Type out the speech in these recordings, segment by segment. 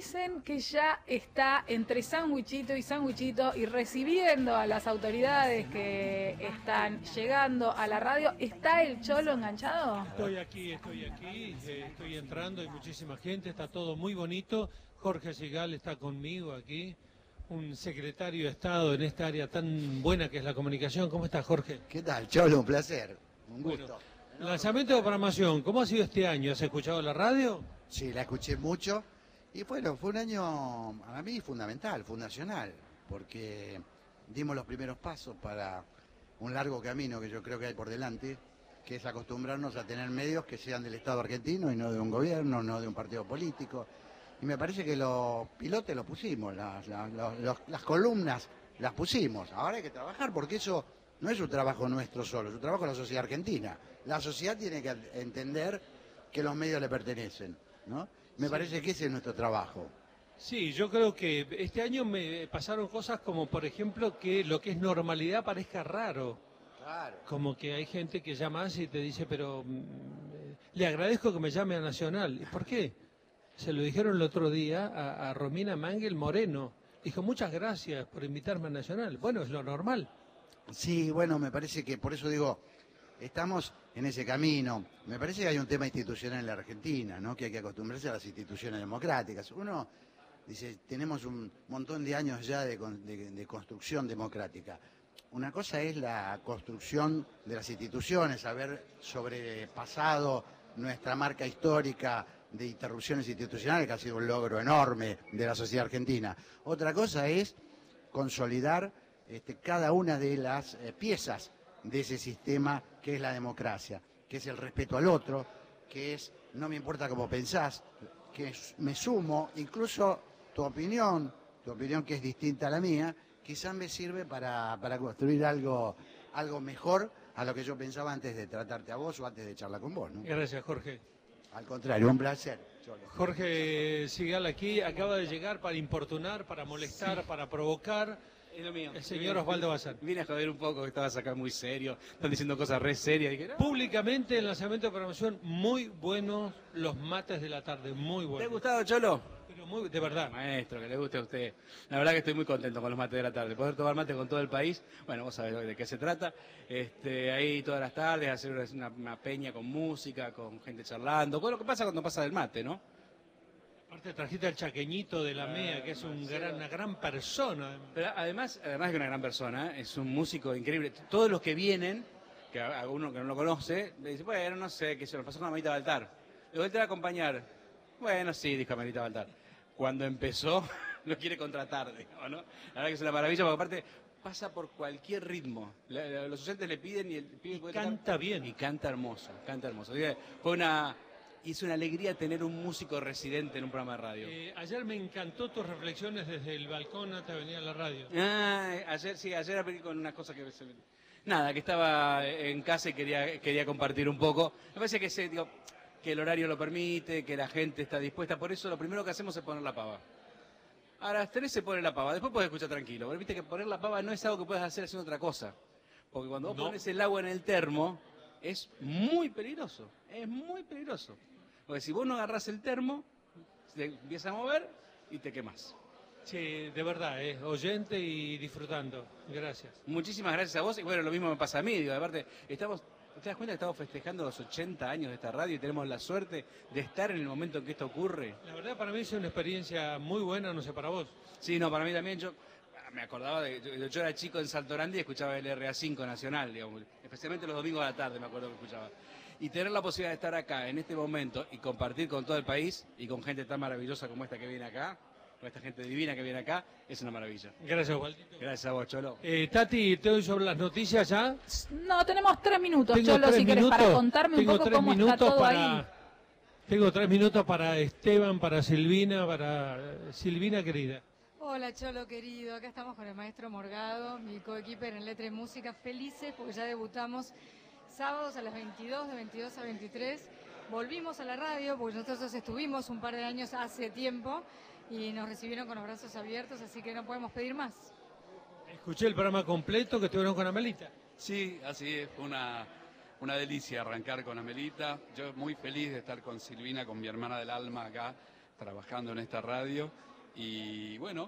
dicen que ya está entre sándwichito y recibiendo a las autoridades que están llegando a la radio. ¿Está el Cholo enganchado? Estoy aquí, estoy entrando, hay muchísima gente, está todo muy bonito. Jorge Sigal está conmigo aquí, un secretario de Estado en esta área tan buena que es la comunicación. ¿Cómo estás, Jorge? ¿Qué tal, Cholo? Un placer, un gusto. Bueno, lanzamiento de programación, ¿cómo ha sido este año? ¿Has escuchado la radio? Sí, la escuché mucho y bueno, fue un año a mí fundamental, fundacional, porque dimos los primeros pasos para un largo camino que yo creo que hay por delante, que es acostumbrarnos a tener medios que sean del Estado argentino y no de un gobierno, no de un partido político. Y me parece que los pilotes los pusimos, las columnas las pusimos. Ahora hay que trabajar porque eso no es un trabajo nuestro solo, es un trabajo de la sociedad argentina. La sociedad tiene que entender que los medios le pertenecen, ¿no? Me parece que ese es nuestro trabajo. Sí, yo creo que este año me pasaron cosas como, por ejemplo, que lo que es normalidad parezca raro. Claro. Como que hay gente que llama y te dice, pero le agradezco que me llame a Nacional. ¿Y por qué? Se lo dijeron el otro día a Romina Mangel Moreno. Dijo, muchas gracias por invitarme a Nacional. Bueno, es lo normal. Sí, bueno, me parece que por eso digo, estamos en ese camino. Me parece que hay un tema institucional en la Argentina, ¿no? Que hay que acostumbrarse a las instituciones democráticas. Uno dice, tenemos un montón de años ya de construcción democrática. Una cosa es la construcción de las instituciones, haber sobrepasado nuestra marca histórica de interrupciones institucionales, que ha sido un logro enorme de la sociedad argentina. Otra cosa es consolidar cada una de las piezas de ese sistema que es la democracia, que es el respeto al otro, que es no me importa cómo pensás, que me sumo, incluso tu opinión que es distinta a la mía, quizás me sirve para construir algo mejor a lo que yo pensaba antes de tratarte a vos o antes de charlar con vos, ¿no? Gracias, Jorge. Al contrario, un placer. Jorge Sigal aquí acaba de llegar para importunar, para molestar, sí, para provocar. Es lo mío. El señor Osvaldo Bazán. Vine a joder un poco, que estabas acá muy serio, están diciendo cosas re serias. Dije, no. Públicamente, el lanzamiento de programación, muy buenos los mates de la tarde, muy buenos. ¿Te ha gustado, Cholo? Pero muy, de verdad. Maestro, que le guste a usted. La verdad que estoy muy contento con los mates de la tarde. Poder tomar mate con todo el país, bueno, vos sabés de qué se trata. Ahí todas las tardes, hacer una peña con música, con gente charlando. Bueno, lo que pasa cuando pasa del mate, ¿no? Aparte trajiste al chaqueñito de la MEA, que es una gran persona. Pero además de que una gran persona, es un músico increíble. Todos los que vienen, que alguno que no lo conoce, le dice, bueno, no sé, qué se lo pasó con Amelita Baltar. Luego él te va a acompañar. Bueno, sí, dijo Amelita Baltar. Cuando empezó, lo quiere contratar, digamos, ¿no? La verdad que es una maravilla, porque aparte pasa por cualquier ritmo. Los oyentes le piden y el pibe puede canta tocar, bien. Y canta hermoso, canta hermoso. Es una alegría tener un músico residente en un programa de radio. Ayer me encantó tus reflexiones desde el balcón antes de venir a la radio. Ayer aprendí con unas cosas que... Nada, que estaba en casa y quería compartir un poco. Me parece que el horario lo permite, que la gente está dispuesta. Por eso lo primero que hacemos es poner la pava. A las 3 se pone la pava, después puedes escuchar tranquilo. Pero viste que poner la pava no es algo que puedes hacer haciendo otra cosa. Porque cuando vos pones el agua en el termo, es muy peligroso. Es muy peligroso. Porque si vos no agarrás el termo, se empieza a mover y te quemás. Sí, de verdad, oyente y disfrutando. Gracias. Muchísimas gracias a vos. Y bueno, lo mismo me pasa a mí. Digo, aparte, ¿te das cuenta que estamos festejando los 80 años de esta radio y tenemos la suerte de estar en el momento en que esto ocurre? La verdad, para mí es una experiencia muy buena, no sé, para vos. Sí, no, para mí también. Yo me acordaba yo era chico en Salto Grande y escuchaba el RA5 Nacional, digamos, especialmente los domingos a la tarde me acuerdo que escuchaba. Y tener la posibilidad de estar acá en este momento y compartir con todo el país y con gente tan maravillosa como esta que viene acá, con esta gente divina que viene acá, es una maravilla. Gracias, Osvaldito. Gracias a vos, Cholo. Tati, te doy sobre las noticias ya. No, tenemos 3 minutos, Cholo, si querés, para contarme un poco cómo está todo ahí. Tengo 3 minutos para Esteban, para Silvina querida. Hola Cholo querido, acá estamos con el maestro Morgado, mi coequiper en Letra y Música, felices porque ya debutamos sábados a las 22, de 22 a 23. Volvimos a la radio porque nosotros estuvimos un par de años hace tiempo y nos recibieron con los brazos abiertos, así que no podemos pedir más. Escuché el programa completo que estuvieron con Amelita. Sí, así es, fue una delicia arrancar con Amelita. Yo muy feliz de estar con Silvina, con mi hermana del alma acá. trabajando en esta radio y bueno,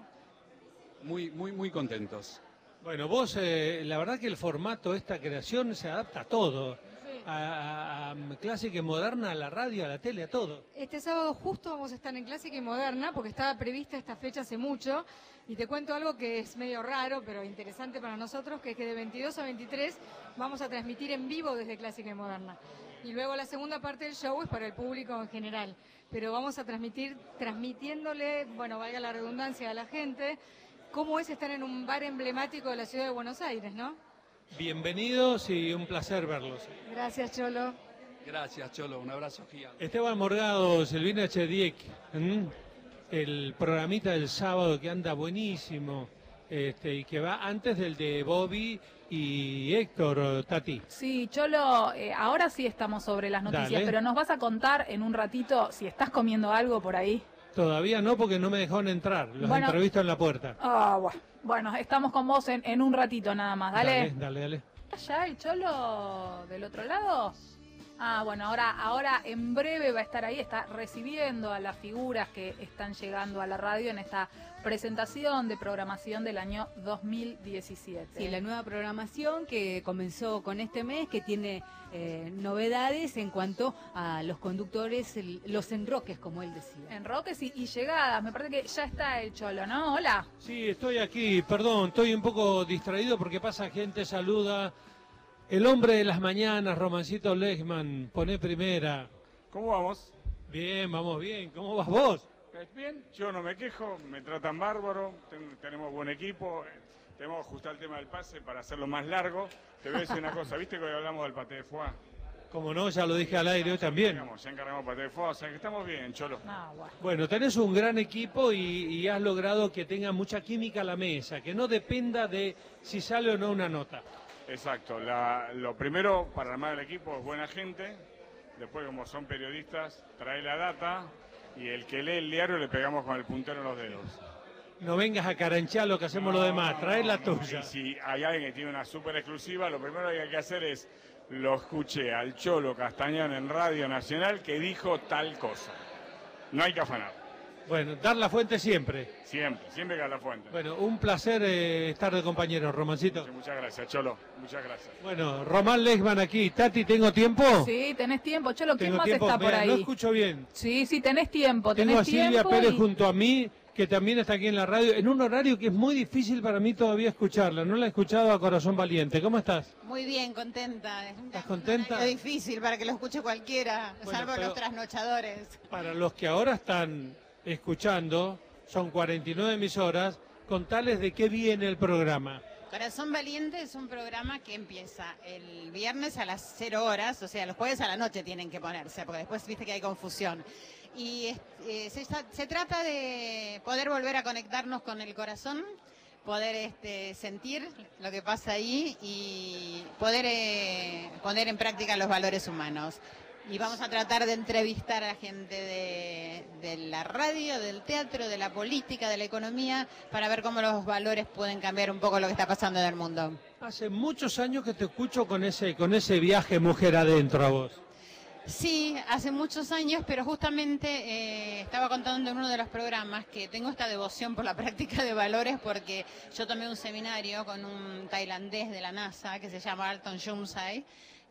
muy contentos. Bueno, vos, la verdad que el formato, esta creación, se adapta a todo. Sí. A clásica y moderna, a la radio, a la tele, a todo. Este sábado justo vamos a estar en Clásica y Moderna porque estaba prevista esta fecha hace mucho y te cuento algo que es medio raro pero interesante para nosotros, que es que de 22 a 23 vamos a transmitir en vivo desde Clásica y Moderna y luego la segunda parte del show es para el público en general, pero vamos a transmitiéndole, bueno, valga la redundancia, a la gente cómo es estar en un bar emblemático de la ciudad de Buenos Aires, ¿no? Bienvenidos y un placer verlos. Gracias, Cholo. Gracias, Cholo, un abrazo gigante. Esteban Morgado, Silvina Chediek, el programita del sábado que anda buenísimo, y que va antes del de Bobby y Héctor, Tati. Sí, Cholo, ahora sí estamos sobre las noticias, Dale. pero nos vas a contar en un ratito si estás comiendo algo por ahí. Todavía no, porque no me dejaron entrar, los Bueno. entrevisto en la puerta. Ah, bueno, estamos con vos en un ratito nada más, dale. Dale. ¿Ya el Cholo del otro lado? Ah, bueno, ahora en breve va a estar ahí, está recibiendo a las figuras que están llegando a la radio en esta presentación de programación del año 2017. Sí, la nueva programación que comenzó con este mes, que tiene novedades en cuanto a los conductores, los enroques, como él decía. Enroques y llegadas, me parece que ya está el Cholo, ¿no? Hola. Sí, estoy aquí, perdón, estoy un poco distraído porque pasa gente, saluda. El hombre de las mañanas, Romancito Lechman, pone primera. ¿Cómo vamos? Bien, vamos bien. ¿Cómo vas vos? Bien, yo no me quejo, me tratan bárbaro, tenemos buen equipo, tenemos que ajustar el tema del pase para hacerlo más largo. Te voy a decir una cosa, ¿viste que hoy hablamos del paté de foie? Como no, ya lo dije al aire hoy también. Ya encargamos paté de foie, o sea que estamos bien, Cholo. Ah, bueno. Bueno, tenés un gran equipo y has logrado que tenga mucha química a la mesa, que no dependa de si sale o no una nota. Exacto, lo primero para armar el equipo es buena gente, después como son periodistas, trae la data y el que lee el diario le pegamos con el puntero en los dedos. No vengas a caranchar lo que hacemos los demás, trae la tuya. Y si hay alguien que tiene una súper exclusiva, lo primero que hay que hacer es, lo escuché al Cholo Castañón en Radio Nacional que dijo tal cosa. No hay que afanar. Bueno, dar la fuente siempre. Siempre que a la fuente. Bueno, un placer estar de compañero, Romancito. Muchas gracias, Cholo. Muchas gracias. Bueno, Román Lechman aquí. Tati, ¿tengo tiempo? Sí, tenés tiempo. Cholo, ¿quién Tengo más tiempo. está por Mirá, ahí? no escucho bien. Sí, tenés tiempo. Tengo a Silvia tiempo Pérez y- junto a mí, que también está aquí en la radio, en un horario que es muy difícil para mí todavía escucharla. No la he escuchado a Corazón Valiente. ¿Cómo estás? Muy bien, contenta. ¿Estás contenta? Es difícil para que lo escuche cualquiera, Bueno, salvo pero- los trasnochadores. Para los que ahora están escuchando, son 49 emisoras, contales de qué viene el programa. Corazón Valiente es un programa que empieza el viernes a las 0 horas, o sea, los jueves a la noche tienen que ponerse, porque después viste que hay confusión. Y se trata de poder volver a conectarnos con el corazón, poder sentir lo que pasa ahí y poder poner en práctica los valores humanos. Y vamos a tratar de entrevistar a la gente de la radio, del teatro, de la política, de la economía, para ver cómo los valores pueden cambiar un poco lo que está pasando en el mundo. Hace muchos años que te escucho con ese viaje mujer adentro a vos. Sí, hace muchos años, pero justamente estaba contando en uno de los programas que tengo esta devoción por la práctica de valores porque yo tomé un seminario con un tailandés de la NASA que se llama Alton Jumsai,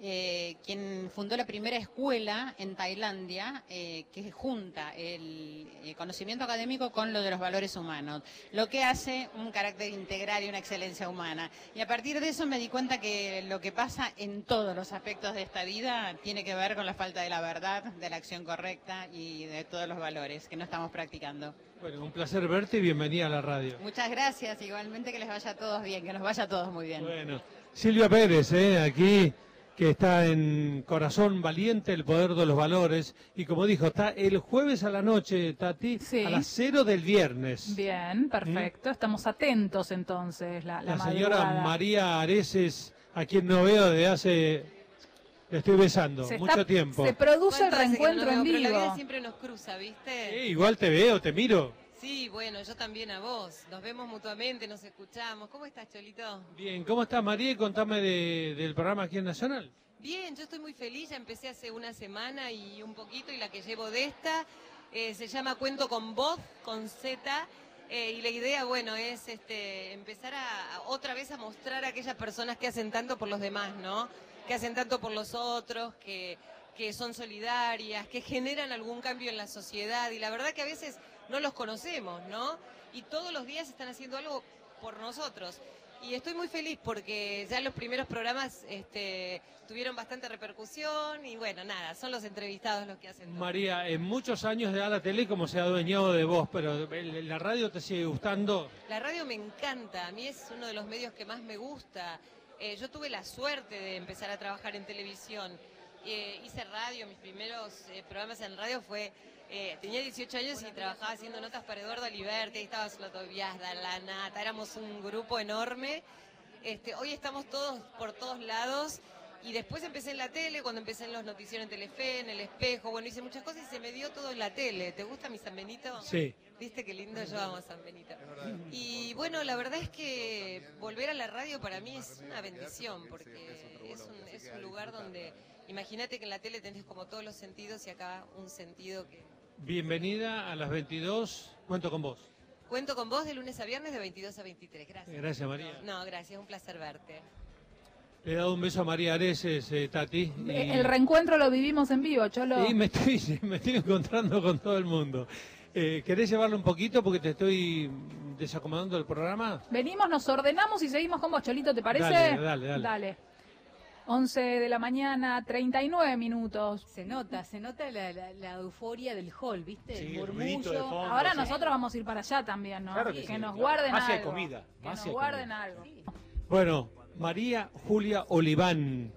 quien fundó la primera escuela en Tailandia que junta el conocimiento académico con lo de los valores humanos, lo que hace un carácter integral y una excelencia humana. Y a partir de eso me di cuenta que lo que pasa en todos los aspectos de esta vida tiene que ver con la falta de la verdad, de la acción correcta y de todos los valores que no estamos practicando. Bueno, un placer verte y bienvenida a la radio. Muchas gracias, igualmente que les vaya a todos bien, que nos vaya a todos muy bien. Bueno, Silvia Pérez, aquí, que está en Corazón Valiente, el poder de los valores, y como dijo, está el jueves a la noche, Tati, Sí. a las 0 del viernes. Bien, perfecto. Estamos atentos entonces. La La señora madrugada. María Areces, a quien no veo desde hace, le estoy besando, Se mucho está- tiempo. Se produce el ¿Cuánto hace que no reencuentro nos en vemos? Pero la vida vivo. siempre nos cruza, ¿viste? Igual te veo, te miro. Sí, bueno, yo también a vos. Nos vemos mutuamente, nos escuchamos. ¿Cómo estás, Cholito? Bien, ¿cómo estás, María? Y contame del programa aquí en Nacional. Bien, yo estoy muy feliz. Ya empecé hace una semana y un poquito, y la que llevo de esta. Se llama Cuento con Voz, con Z. Y la idea, bueno, es empezar otra vez a mostrar a aquellas personas que hacen tanto por los demás, ¿no? Que hacen tanto por los otros, que son solidarias, que generan algún cambio en la sociedad. Y la verdad que a veces no los conocemos, ¿no? Y todos los días están haciendo algo por nosotros. Y estoy muy feliz porque ya los primeros programas tuvieron bastante repercusión y bueno, nada, son los entrevistados los que hacen todo. María, en muchos años de la tele como se ha adueñado de vos, pero ¿la radio te sigue gustando? La radio me encanta, a mí es uno de los medios que más me gusta. Yo tuve la suerte de empezar a trabajar en televisión. Hice radio, mis primeros programas en radio tenía 18 años y trabajaba haciendo notas para Eduardo Aliberti, ahí estaba Sloto Viazda, La Nata, éramos un grupo enorme. Hoy estamos todos por todos lados y después empecé en la tele, cuando empecé en los noticieros en Telefe, en El Espejo, bueno, hice muchas cosas y se me dio todo en la tele. ¿Te gusta mi San Benito? Sí. ¿Viste qué lindo? Yo amo San Benito. Y bueno, la verdad es que volver a la radio para mí es una bendición porque es un lugar donde, imagínate que en la tele tenés como todos los sentidos y acá un sentido que... Bienvenida a las 22, Cuento con Vos. Cuento con vos de lunes a viernes de 22 a 23. Gracias. Gracias, María. No, gracias, un placer verte. Le he dado un beso a María Areces, Tati. El reencuentro lo vivimos en vivo, Cholo. Y me estoy encontrando con todo el mundo. ¿Querés llevarlo un poquito porque te estoy desacomodando el programa? Venimos, nos ordenamos y seguimos con vos, Cholito, ¿te parece? Dale. 11 de la mañana, 39 minutos. Se nota la euforia del hall, ¿viste? Sí, el ruidito de fondo. Ahora nosotros vamos a ir para allá también, ¿no? Claro que sí, nos claro. guarden Más si hay algo. comida, Que más nos si hay guarden comida. algo. Bueno, María Julia Oliván,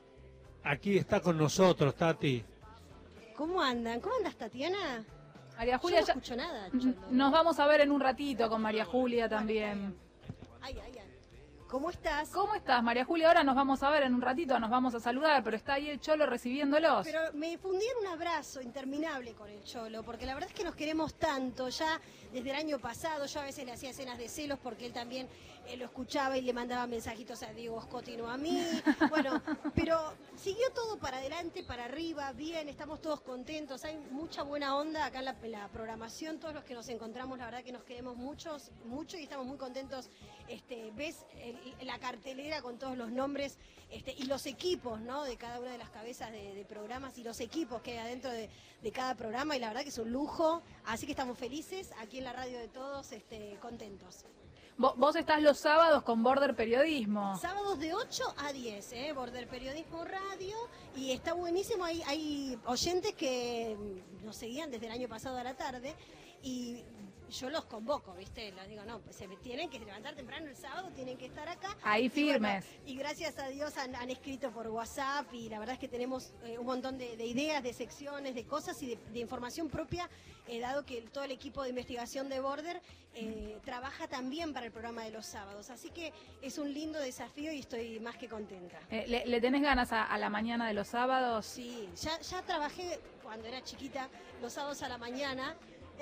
aquí está con nosotros, Tati. ¿Cómo andan? ¿Cómo andas, Tatiana? María Julia, Yo no escucho nada, Cholo. nos vamos a ver en un ratito con María Julia también. Ay. ¿Cómo estás? ¿Cómo estás, María Julia? Ahora nos vamos a ver en un ratito, nos vamos a saludar, pero está ahí el Cholo recibiéndolos. Pero me fundí en un abrazo interminable con el Cholo, porque la verdad es que nos queremos tanto, ya desde el año pasado. Yo a veces le hacía escenas de celos porque él también lo escuchaba y le mandaba mensajitos a Diego Scotti, no a mí. Bueno, pero siguió todo para adelante, para arriba, bien, estamos todos contentos. Hay mucha buena onda acá en la programación, todos los que nos encontramos, la verdad que nos queremos mucho y estamos muy contentos. Ves la cartelera con todos los nombres y los equipos, ¿no? De cada una de las cabezas de programas y los equipos que hay adentro de cada programa, y la verdad que es un lujo, así que estamos felices aquí en la radio de todos, contentos. Vos estás los sábados con Border Periodismo. Sábados de 8 a 10, Border Periodismo Radio, y está buenísimo. Hay oyentes que nos seguían desde el año pasado a la tarde y yo los convoco, ¿viste? Les digo, no, pues se tienen que levantar temprano el sábado, tienen que estar acá. Ahí firmes. Y gracias a Dios han escrito por WhatsApp, y la verdad es que tenemos un montón de ideas, de secciones, de cosas y de información propia, dado que todo el equipo de investigación de Border trabaja también para el programa de los sábados. Así que es un lindo desafío y estoy más que contenta. ¿Le tenés ganas a la mañana de los sábados? Sí, ya trabajé cuando era chiquita los sábados a la mañana.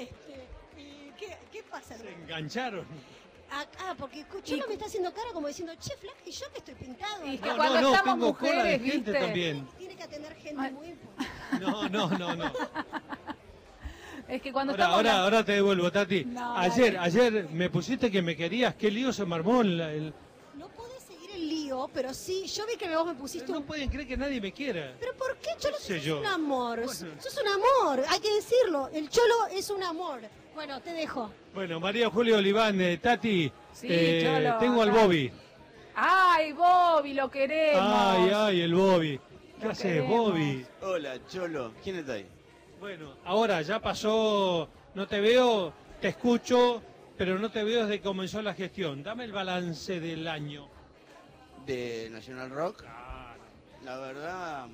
¿Y qué pasa? Se engancharon. Porque Cholo me está haciendo cara como diciendo, che, flaca, y yo que estoy pintado. Y que cuando estamos tengo mujeres, cola de gente ¿viste? también. Tiene que atender gente muy importante. No. Es que cuando estamos... Ahora te devuelvo, Tati. No, ayer me pusiste que me querías. ¿Qué lío se me armó? No podés seguir el lío, pero sí, yo vi que vos me pusiste No pueden creer que nadie me quiera. ¿Pero por qué, Cholo? sé Sos yo. un amor. Bueno. Sos un amor, hay que decirlo. El Cholo es un amor. Bueno, te dejo. Bueno, María Julia Oliván, Tati, Sí, Cholo, tengo al acá. Bobby. ¡Ay, Bobby, lo queremos! Ay, el Bobby. ¿Qué Lo haces, queremos. Bobby? Hola, Cholo. ¿Quién está ahí? Bueno, ahora ya pasó, no te veo, te escucho, pero no te veo desde que comenzó la gestión. Dame el balance del año. ¿De National Rock? La verdad,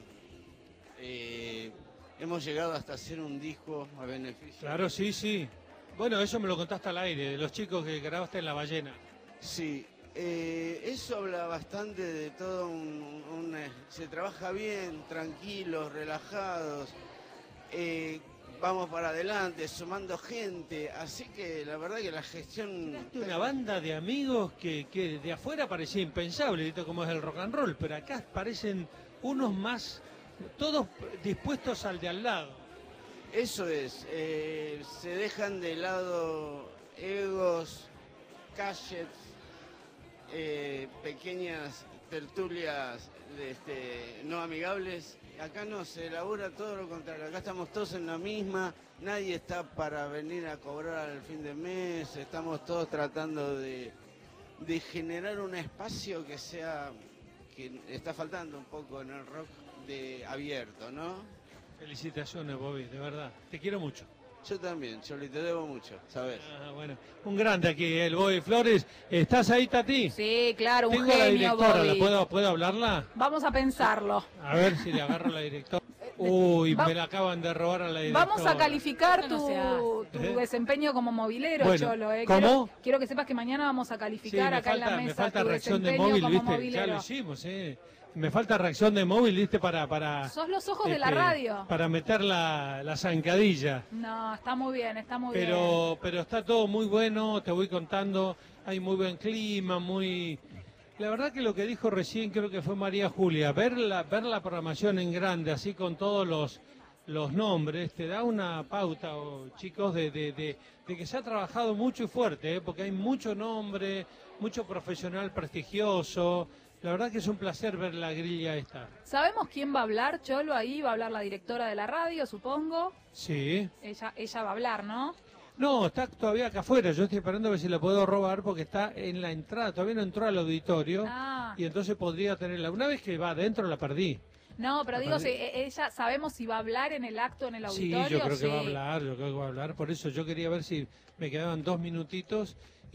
hemos llegado hasta hacer un disco a beneficio. Claro, sí. Bueno, eso me lo contaste al aire, de los chicos que grabaste en La Ballena. Sí, eso habla bastante de todo se trabaja bien, tranquilos, relajados, vamos para adelante, sumando gente, así que la verdad que la gestión... Una banda de amigos que de afuera parecía impensable, ¿viste? Como es el rock and roll, pero acá parecen unos más, todos dispuestos al de al lado. Eso es, se dejan de lado egos, gadgets, pequeñas tertulias no amigables. Acá no, se elabora todo lo contrario, acá estamos todos en la misma, nadie está para venir a cobrar al fin de mes, estamos todos tratando de generar un espacio que está faltando un poco en el rock abierto, ¿no? Felicitaciones, Bobby, de verdad, te quiero mucho. Yo también, Choli, te debo mucho, ¿sabes? Bueno, un grande aquí, el Bobby Flores. ¿Estás ahí, Tati? Sí, claro, un Tengo la genio, directora, Bobby. ¿puedo hablarla? Vamos a pensarlo. A ver si le agarro a la directora. Uy, me la acaban de robar a la directora. Vamos a calificar No se tu desempeño como movilero, Bueno, Cholo. ¿cómo? Quiero que sepas que mañana vamos a calificar acá en la mesa me falta tu reacción de desempeño móvil, como ¿viste? movilero. Ya lo hicimos, Me falta reacción de móvil, ¿viste? Para Sos los ojos de la radio. Para meter la zancadilla. No, está muy bien, está muy Pero está todo muy bueno, te voy contando. Hay muy buen clima, La verdad que lo que dijo recién creo que fue María Julia, ver la programación en grande, así con todos los nombres, te da una pauta, chicos, de que se ha trabajado mucho y fuerte, porque hay mucho nombre, mucho profesional prestigioso. La verdad que es un placer ver la grilla esta. ¿Sabemos quién va a hablar, Cholo? Ahí va a hablar la directora de la radio, supongo. Sí. Ella va a hablar, ¿no? No, está todavía acá afuera. Yo estoy esperando a ver si la puedo robar porque está en la entrada. Todavía no entró al auditorio y entonces podría tenerla. Una vez que va adentro la perdí. No, pero digo, ella sabemos si va a hablar en el acto, en el auditorio. Sí, yo creo que va a hablar. Por eso yo quería ver si me quedaban 2 minutitos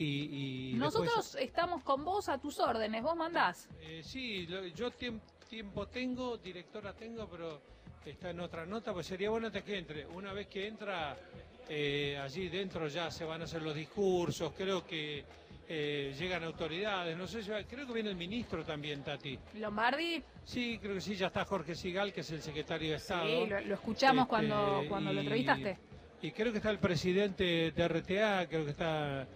y nosotros después... estamos con vos a tus órdenes, vos mandás. Sí, yo tiempo tengo, directora tengo, pero está en otra nota, pues sería bueno que entre. Una vez que entra, allí dentro ya se van a hacer los discursos, creo que llegan autoridades, no sé, creo que viene el ministro también, Tati. ¿Lombardi? Sí, creo que sí, ya está Jorge Sigal, que es el secretario de Estado. Sí, lo escuchamos cuando lo entrevistaste. Y creo que está el presidente de RTA, creo que está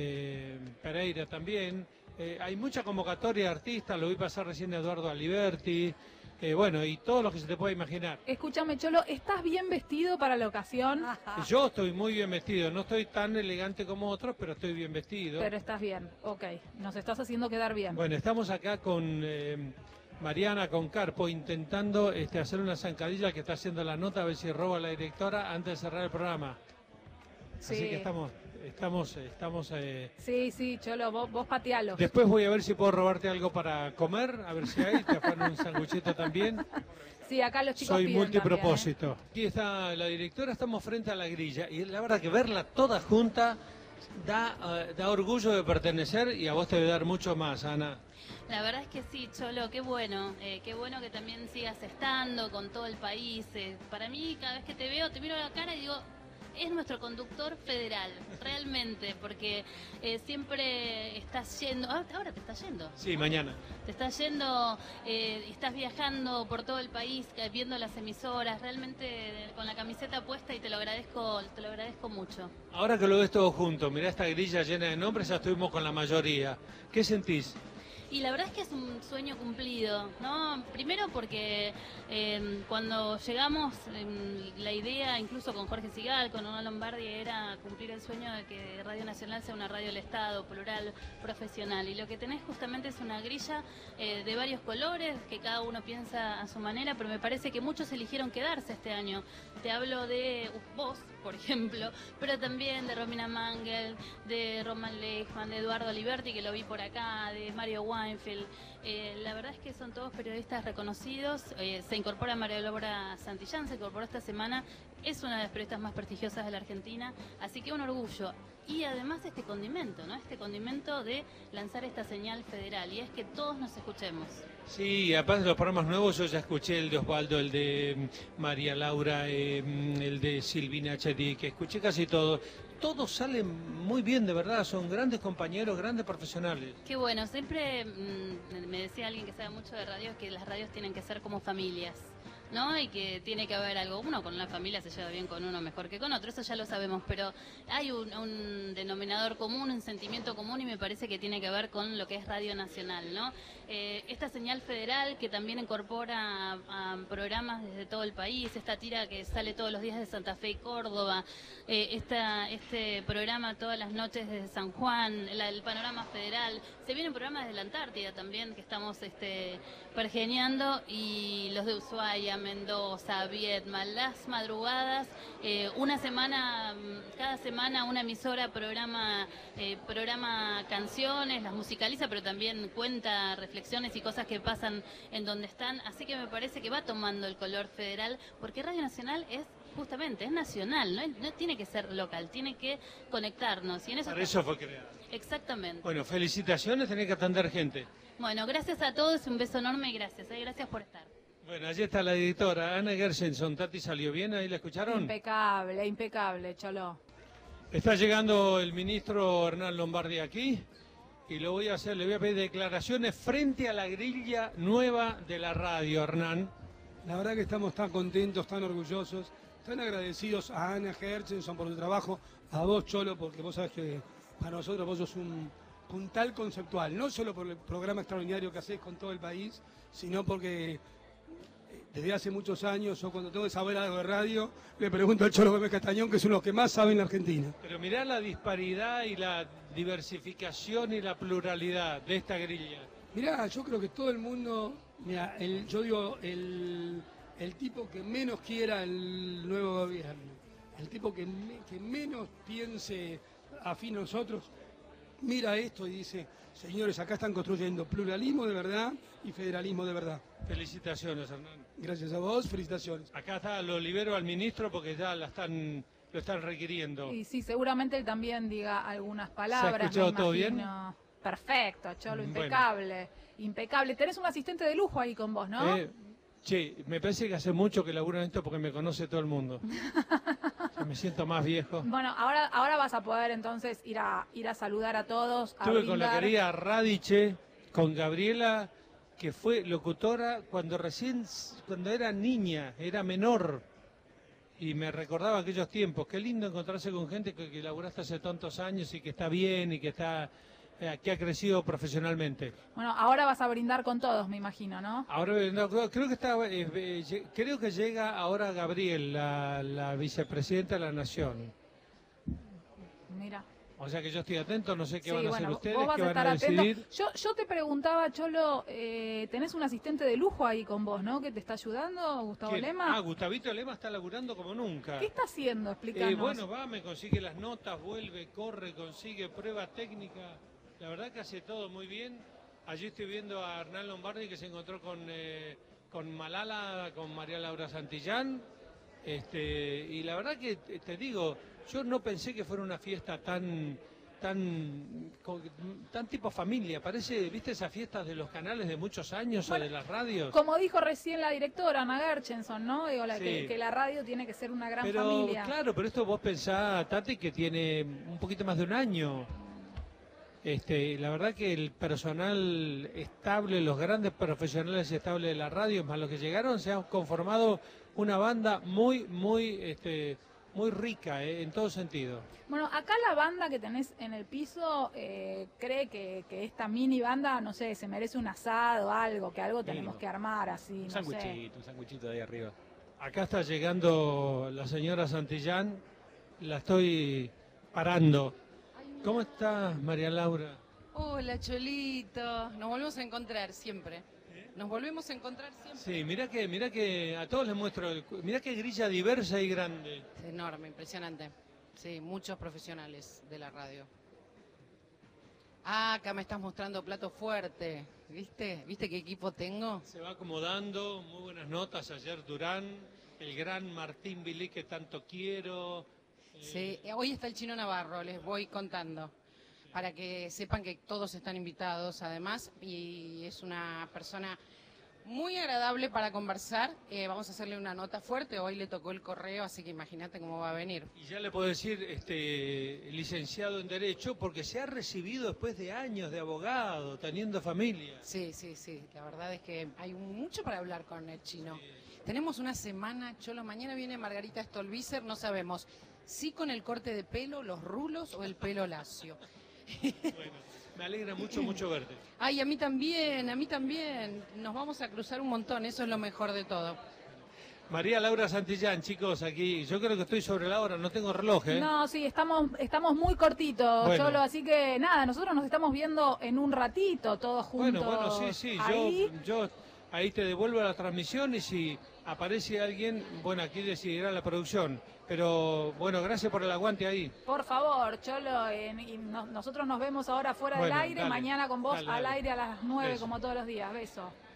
Pereira también. Hay mucha convocatoria de artistas, lo vi pasar recién a Eduardo Aliberti, bueno, y todos los que se te pueda imaginar. Escúchame, Cholo, ¿estás bien vestido para la ocasión? Yo estoy muy bien vestido, no estoy tan elegante como otros, pero estoy bien vestido. Pero estás bien, ok, nos estás haciendo quedar bien. Bueno, estamos acá con Mariana, con Carpo, intentando hacer una zancadilla que está haciendo la nota, a ver si roba la directora antes de cerrar el programa. Sí. Así que estamos Sí, Cholo, vos patealo. Después voy a ver si puedo robarte algo para comer, a ver si hay, te ponen un sanguchito también. Sí, acá los chicos Soy piden multipropósito. también, Aquí está la directora, estamos frente a la grilla y la verdad que verla toda junta da orgullo de pertenecer y a vos te debe dar mucho más, Ana. La verdad es que sí, Cholo, qué bueno que también sigas estando con todo el país. Para mí, cada vez que te veo, te miro a la cara y digo, es nuestro conductor federal, realmente, porque siempre estás yendo, ahora te estás yendo. Sí, mañana. Te estás yendo, estás viajando por todo el país, viendo las emisoras, realmente con la camiseta puesta y te lo agradezco mucho. Ahora que lo ves todo junto, mirá esta grilla llena de nombres, ya estuvimos con la mayoría. ¿Qué sentís? Y la verdad es que es un sueño cumplido, ¿no? Primero porque cuando llegamos, la idea, incluso con Jorge Sigal, con Ana Lombardi, era cumplir el sueño de que Radio Nacional sea una radio del Estado, plural, profesional. Y lo que tenés justamente es una grilla de varios colores, que cada uno piensa a su manera, pero me parece que muchos eligieron quedarse este año. Te hablo de vos, por ejemplo, pero también de Romina Mangel, de Roman Lechman, de Eduardo Aliberti, que lo vi por acá, de Mario Weinfeld. La verdad es que son todos periodistas reconocidos. Se incorpora María Laura Santillán, se incorporó esta semana. Es una de las periodistas más prestigiosas de la Argentina, así que un orgullo. Y además este condimento, ¿no? Este condimento de lanzar esta señal federal, y es que todos nos escuchemos. Sí, aparte de los programas nuevos, yo ya escuché el de Osvaldo, el de María Laura, el de Silvina Chetti, que escuché casi todo. Todos salen muy bien, de verdad, son grandes compañeros, grandes profesionales. Qué bueno, siempre me decía alguien que sabe mucho de radios que las radios tienen que ser como familias. ¿no? Y que tiene que haber algo. Uno con una familia se lleva bien con uno mejor que con otro, eso ya lo sabemos, pero hay un denominador común, un sentimiento común, y me parece que tiene que ver con lo que es Radio Nacional, ¿no? Esta señal federal que también incorpora a programas desde todo el país, esta tira que sale todos los días de Santa Fe y Córdoba, este programa todas las noches desde San Juan, el panorama federal, se vienen programas desde la Antártida también que estamos pergeñando, y los de Ushuaia, Mendoza, Viedma, las madrugadas, una semana, cada semana una emisora programa canciones, las musicaliza, pero también cuenta reflexiones y cosas que pasan en donde están, así que me parece que va tomando el color federal, porque Radio Nacional es justamente, es nacional, no tiene que ser local, tiene que conectarnos. Y en eso Para eso fue creado. Exactamente. Bueno, felicitaciones, tenés que atender gente. Bueno, gracias a todos, un beso enorme y gracias, gracias por estar. Bueno, allí está la editora Ana Gershenson. Tati, ¿salió bien? ¿Ahí la escucharon? Impecable, impecable, Cholo. Está llegando el ministro Hernán Lombardi aquí y le voy a pedir declaraciones frente a la grilla nueva de la radio, Hernán. La verdad que estamos tan contentos, tan orgullosos, tan agradecidos a Ana Gershenson por su trabajo, a vos, Cholo, porque vos sabés que para nosotros vos sos un puntal conceptual, no solo por el programa extraordinario que hacés con todo el país, sino porque desde hace muchos años, yo cuando tengo que saber algo de radio, le pregunto al Cholo Gómez Castañón, que es uno de los que más sabe en la Argentina. Pero mirá la disparidad y la diversificación y la pluralidad de esta grilla. Mirá, yo creo que todo el mundo, mirá, el tipo que menos quiera el nuevo gobierno, el tipo que menos piense afín a nosotros, mira esto y dice, señores, acá están construyendo pluralismo de verdad y federalismo de verdad. Felicitaciones, Hernán. Gracias a vos, felicitaciones. Acá está, lo libero al ministro porque ya lo están requiriendo. Y sí, seguramente él también diga algunas palabras. ¿Se ha escuchado todo bien? Perfecto, Cholo, impecable. Impecable. Tenés un asistente de lujo ahí con vos, ¿no? Che, me parece que hace mucho que laburo en esto porque me conoce todo el mundo. Me siento más viejo. Bueno, ahora vas a poder entonces ir a saludar a todos. Estuve con la querida Radiche, con Gabriela, que fue locutora cuando era niña, era menor. Y me recordaba aquellos tiempos. Qué lindo encontrarse con gente que laburaste hace tantos años y que está bien y que ha crecido profesionalmente. Bueno, ahora vas a brindar con todos, me imagino, ¿no? Ahora creo que llega ahora Gabriel, la vicepresidenta de la Nación. Mira. O sea que yo estoy atento, no sé qué van a hacer ustedes, vos vas qué a van estar a decidir. atento. Yo te preguntaba, Cholo, tenés un asistente de lujo ahí con vos, ¿no? Que te está ayudando, Gustavo Lema. Gustavito Lema está laburando como nunca. ¿Qué está haciendo? Explícanos. Bueno, me consigue las notas, vuelve, corre, consigue prueba técnica. La verdad que hace todo muy bien. Allí estoy viendo a Hernán Lombardi que se encontró con Malala, con María Laura Santillán. Y la verdad que te digo, yo no pensé que fuera una fiesta tan tipo familia. Parece, ¿viste esas fiestas de los canales de muchos años o de las radios? Como dijo recién la directora Ana Gershenson, ¿no? Digo, Sí. que la radio tiene que ser una gran familia. Claro, pero esto vos pensás, Tati, que tiene un poquito más de un año. La verdad que el personal estable, los grandes profesionales estables de la radio, más los que llegaron, se han conformado una banda muy rica, en todo sentido. Bueno, acá la banda que tenés en el piso cree que esta mini banda, no sé, se merece un asado, algo tenemos que armar así, Un sanguchito de ahí arriba. Acá está llegando la señora Santillán, la estoy parando. ¿Cómo estás, María Laura? Hola, Cholito. Nos volvemos a encontrar siempre. Nos volvemos a encontrar siempre. Sí, mirá que a todos les muestro, mirá qué grilla diversa y grande. Es enorme, impresionante. Sí, muchos profesionales de la radio. Ah, acá me estás mostrando plato fuerte. ¿Viste? ¿Viste qué equipo tengo? Se va acomodando, muy buenas notas. Ayer Durán, el gran Martín Vilí que tanto quiero. Sí, hoy está el Chino Navarro, les voy contando, para que sepan que todos están invitados además, y es una persona muy agradable para conversar. Vamos a hacerle una nota fuerte, hoy le tocó el correo, así que imagínate cómo va a venir. Y ya le puedo decir, licenciado en Derecho, porque se ha recibido después de años de abogado, teniendo familia. Sí, la verdad es que hay mucho para hablar con el Chino. Tenemos una semana, Cholo, mañana viene Margarita Stolbizer, no sabemos si con el corte de pelo, los rulos o el pelo lacio. Bueno, me alegra mucho verte. Ay, a mí también. Nos vamos a cruzar un montón, eso es lo mejor de todo. María Laura Santillán, chicos, aquí, yo creo que estoy sobre la hora, no tengo reloj, ¿eh? No, sí, estamos muy cortitos, Bueno. Cholo, así que nada, nosotros nos estamos viendo en un ratito, todos juntos. Bueno, sí, ahí. yo ahí te devuelvo la transmisión y si aparece alguien, bueno, aquí decidirá la producción. Pero bueno, gracias por el aguante ahí. Por favor, Cholo, nosotros nos vemos ahora fuera del Bueno, aire, dale, mañana con vos dale, al dale. aire a las 9 Beso. como todos los días. Beso.